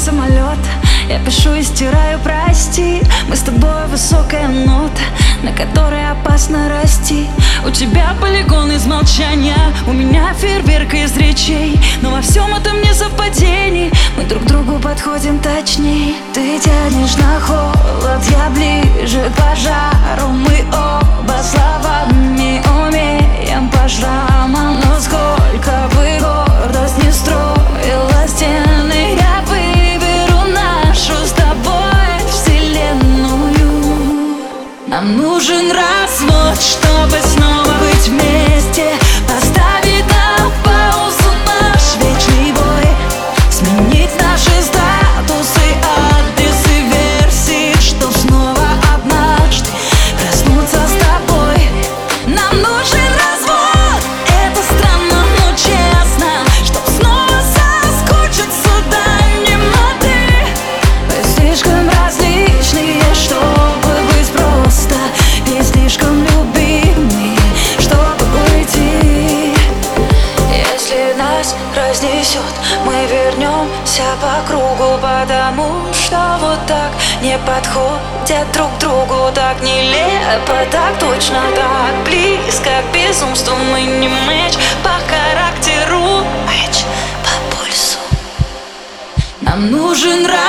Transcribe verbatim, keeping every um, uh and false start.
самолет. Я пишу и стираю прости. Мы с тобой высокая нота, на которой опасно расти. У тебя полигон из молчания, у меня фейерверк из речей. Но во всем этом не совпадений, мы друг к другу подходим точней. Ты тянешь на холод, я ближе к пожару. Мы оба словами умеем по шрамам. Но сколько бы гордость не строила стены, я выберу нашу с тобой вселенную. Нам нужен развод, чтобы снова быть вместе. Поставить на паузу наш вечный бой, сменить наши статусы, адресы, версии, чтоб снова однажды проснуться с тобой. Нам нужен развод, это странно, но честно, чтоб снова соскучиться до немоты. Мы слишком различные, чтобы быть просто, и слишком любимые, чтобы уйти. Если нас разнесет, мы вернемся по кругу, потому что вот так не подходят друг другу. Так нелепо, так точно, так близко к безумству. Мы не мэч по характеру, мэч по пульсу. Нам нужен раз